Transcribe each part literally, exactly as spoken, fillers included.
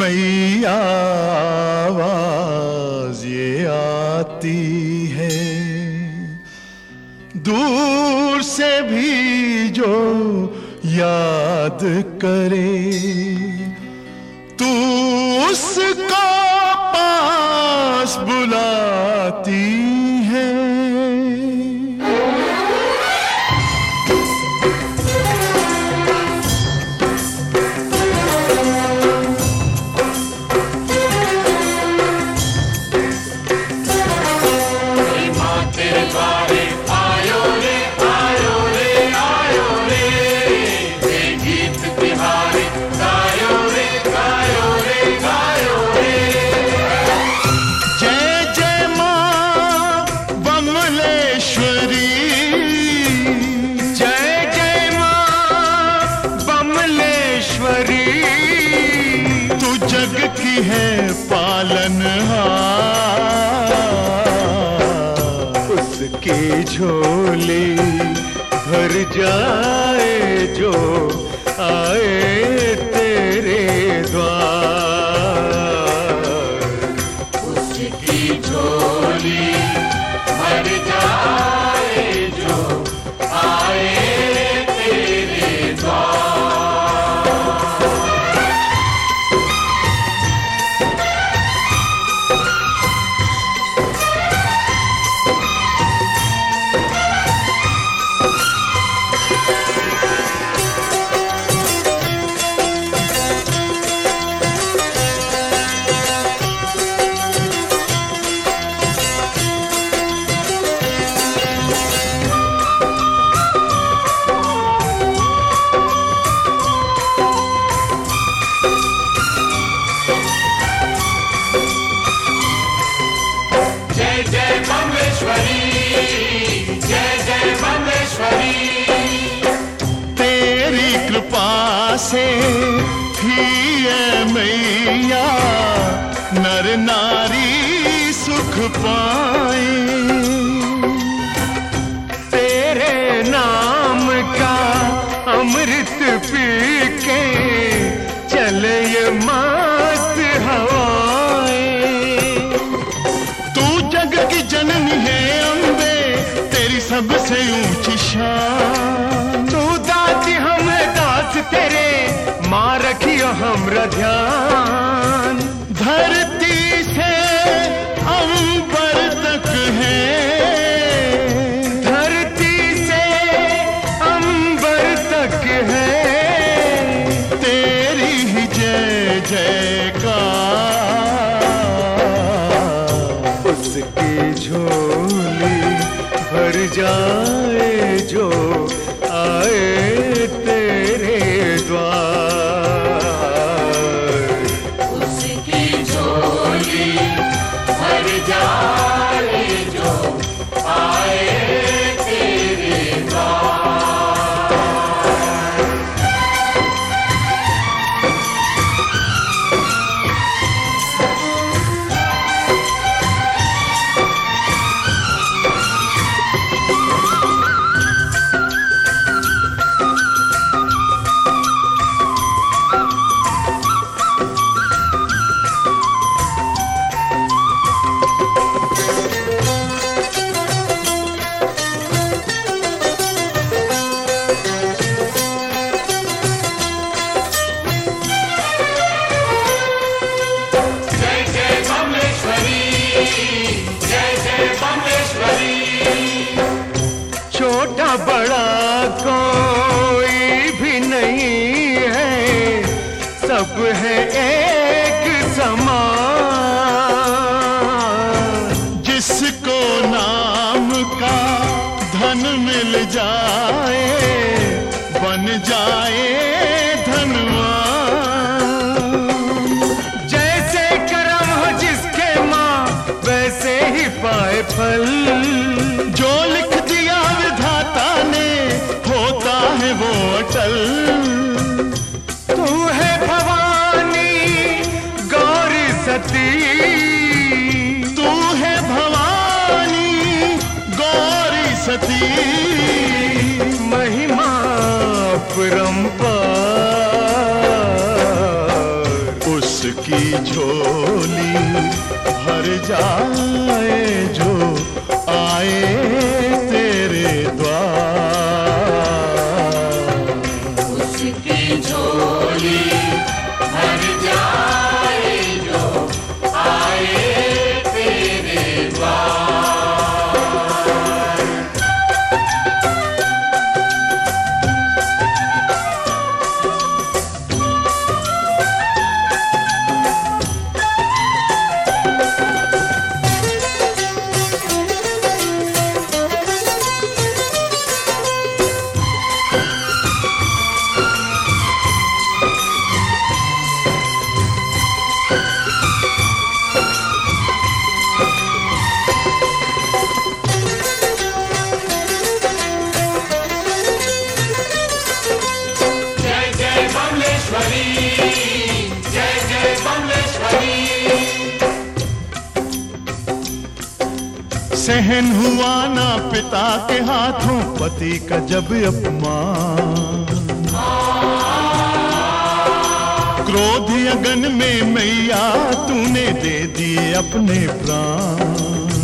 मैया आवाज ये आती है, दूर से भी जो याद करे तू उसको पास बुलाती है। जग की है पालनहार, उसकी झोली भर जाए जो आए तेरे द्वार। उसकी झोली भर जाए जो आए तेरे द्वार। तेरी कृपा से ही है मैया नर नारी सुख पाए। तेरे नाम का अमृत पी के चले ये मस्त हवाएं। तू जग की जननी है अम्बे, तेरी सबसे ऊंची शान। तू दाती हमें दास तेरे, माँ रखियो हमरा ध्यान। धरती से अंबर तक है, धरती से अंबर तक है तेरी ही जय जयकार। उसकी झोली भर जाए जो आए तेरे द्वार। उसकी झोली भर जाए जो आए तेरे द्वार। छोटा बड़ा कोई भी नहीं है, सब है एक समान। जिसको नाम का धन मिल जाए बन जाए धनवान। जैसे करम हो जिसके माँ वैसे ही पाए फल। जो लिख दिया विधाता ने होता है वो अटल। तू है भवानी गौरी सती, तू है भवानी गौरी सती। महिमा परंपार। उसकी झोली भर जाए जो आए तेरे द्वार। उसकी झोली भर जाए जो आए तेरे द्वार। सहन हुआ ना पिता के हाथों पति का जब अपमान, क्रोध अगन में मैया तूने दे दिए अपने प्राण।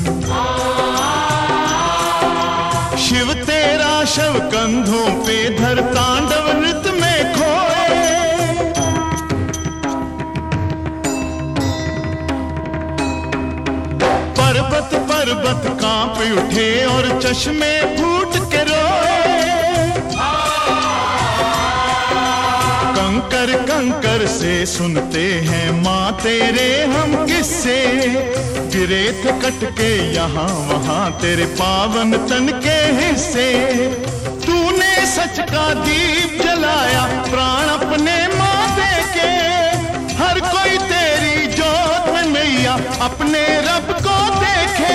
शिव तेरा शव कंधों पे धर तांडव नृत्य में खोए। पर्वत पर्वत कांप उठे और चश्मे फूट के रोए। कंकर कंकर से सुनते हैं माँ तेरे हम किस्से, गिरे थे कट के यहाँ वहाँ तेरे पावन तन के हिस्से। तूने सच का दीप जलाया प्राण अपने माँ दे के, हर कोई तेरी जोत में मैया अपने रब को देखे।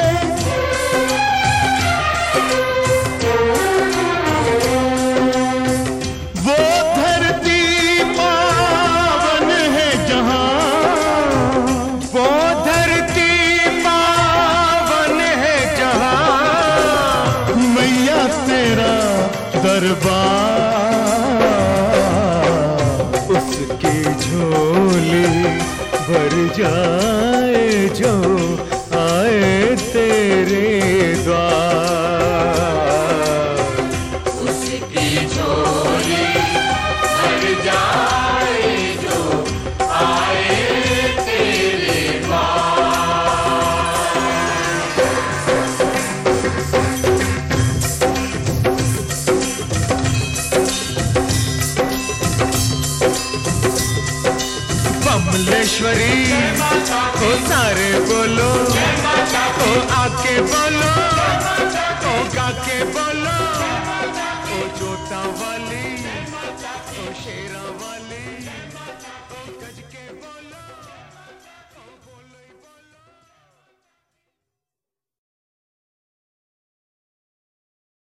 वो धरती पावन है जहाँ, वो धरती पावन है जहाँ मैया तेरा दरबार। उसकी झोली भर जाए जो आए तेरे द्वार। उसकी झोली भर जाए जो आए तेरे बमलेश्वरी ओ सारे बोलो, ओ आके बोलो, ओ गाके बोलो, ओ जोता वाली, ओ शेरा वाली।